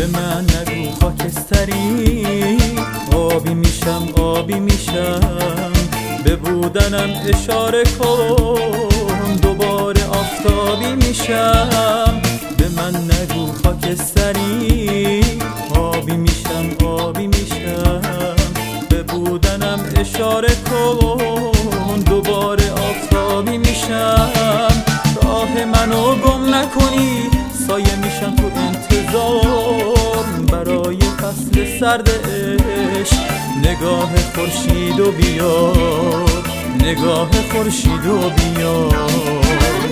به من نگو خاکستری، آبی میشم آبی میشم، به بودنم اشاره کن دوباره آفتابی میشم. به من نگو خاکستری، آبی میشم آبی میشم، به بودنم اشاره کن دوباره آفتابی میشم. راه منو گم نکنی، سایه میشم تو انتظار برای فصل سرد عشق. نگاه خورشید و بیار، نگاه خورشید و بیار.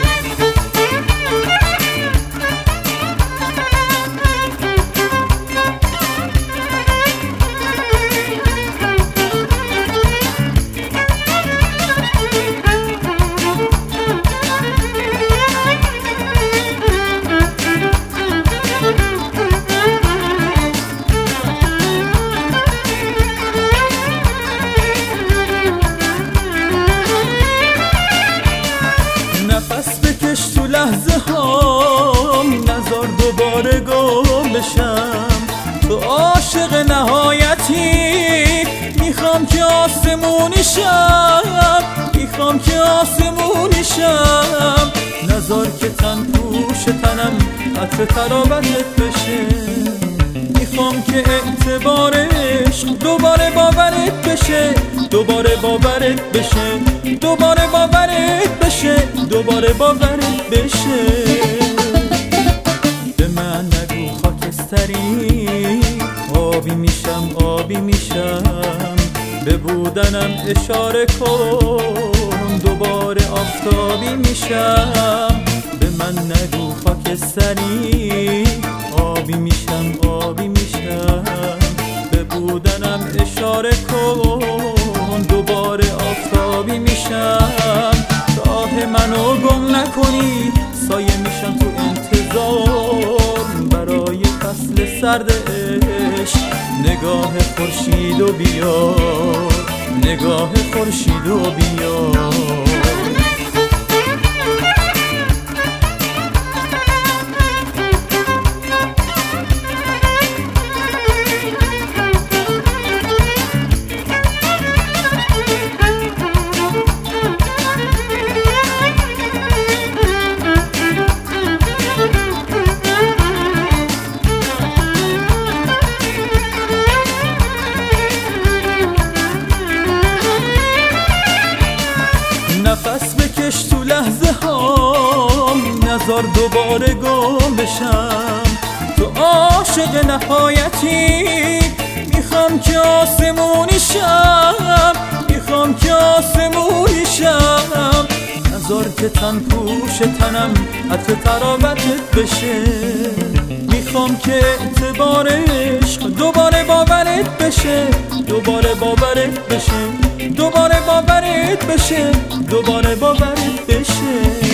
نفس بکش تو لحظه هام، نزار دوباره گم بشم. تو عاشق نهایتی، میخوام که آسمونی شم، میخوام که آسمونی شم. نزار که تن پوش تنم عطر ترابتت بشه. میخوام که اعتبار عشق دوباره باورت بشه، دوباره باورت بشه، دوباره باورت بشه، دوباره باورت بشه. به من نگو خاکستری، آبی میشم آبی میشم، به بودنم اشاره کن دوباره آفتابی میشم. به من نگو خاکستری، آبی میشم آبی میشم، به بودنم اشاره کن دوباره آفتابی میشم. راه منو گم نکنی، سایه میشم تو انتظار برای فصل سرد عشق. نگاه خورشید و بیار، نگاه خورشید و بیار. نفس بکش تو لحظه هام، نزار دوباره گم بشم. تو عاشق نهایتی، میخوام که آسمونی شم، میخوام که آسمونی شم. نزار که تن پوش تنم عطر ترابتت بشه. میخوام که اعتبار عشق دوباره باورت بشه، دوباره باورت بشه، دوباره باورت بشه، دوباره باورت بشه.